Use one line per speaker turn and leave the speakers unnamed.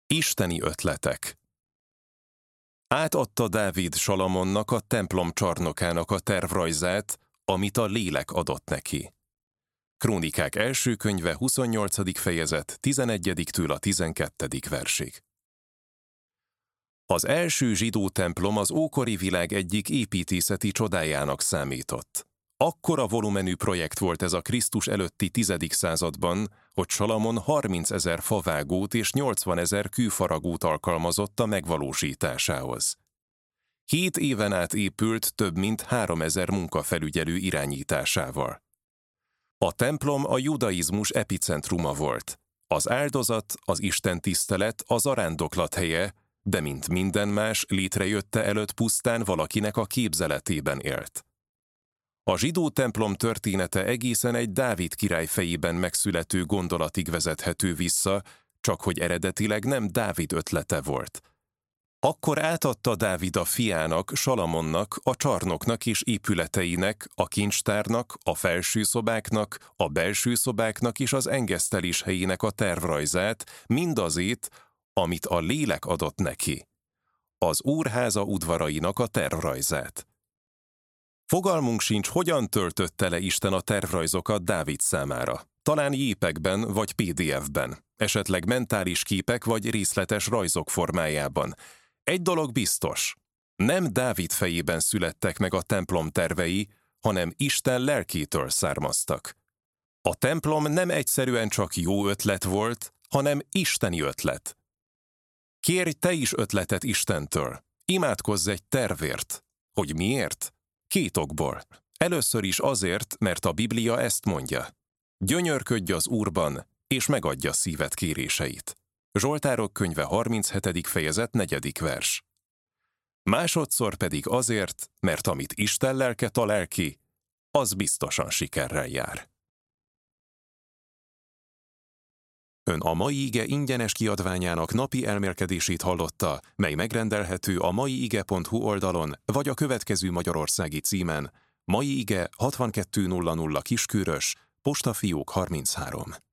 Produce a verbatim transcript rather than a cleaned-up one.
Isteni ötletek. Átadta Dávid Salamonnak a templom csarnokának a tervrajzát, amit a lélek adott neki. Krónikák első könyve huszonnyolcadik fejezet tizenegyediktől a tizenkettedik versig. Az első zsidó templom az ókori világ egyik építészeti csodájának számított. Akkora volumenű projekt volt ez a Krisztus előtti tizedik században, hogy Salamon harmincezer favágót és nyolcvanezer kőfaragót alkalmazott a megvalósításához. Hét éven át épült több mint háromezer munkafelügyelő irányításával. A templom a judaizmus epicentruma volt. Az áldozat, az istentisztelet, a zarándoklat helye, de mint minden más, létrejötte előtt pusztán valakinek a képzeletében élt. A zsidó templom története egészen egy Dávid király fejében megszülető gondolatig vezethető vissza, csak hogy eredetileg nem Dávid ötlete volt. Akkor átadta Dávid a fiának, Salamonnak, a csarnoknak és épületeinek, a kincstárnak, a felső szobáknak, a belső szobáknak és az engesztelés helyének a tervrajzát, mindazét, amit a lélek adott neki. Az úrháza udvarainak a tervrajzát. Fogalmunk sincs, hogyan töltötte le Isten a tervrajzokat Dávid számára. Talán jépekben vagy pé dé ef-ben, esetleg mentális képek vagy részletes rajzok formájában. Egy dolog biztos, nem Dávid fejében születtek meg a templom tervei, hanem Isten lelkétől származtak. A templom nem egyszerűen csak jó ötlet volt, hanem isteni ötlet. Kérj te is ötletet Istentől, imádkozz egy tervért. Hogy miért? Két okból. Először is azért, mert a Biblia ezt mondja. Gyönyörködj az Úrban, és megadja szíved kéréseit. Zsoltárok könyve harminchetedik fejezet negyedik vers. Másodszor pedig azért, mert amit Isten lelke talál ki, az biztosan sikerrel jár. Ön a Mai Ige ingyenes kiadványának napi elmélkedését hallotta, mely megrendelhető a maiige pont hu oldalon, vagy a következő magyarországi címen: Mai Ige hatvankettő nulla nulla Kiskőrös, postafiók harminchárom.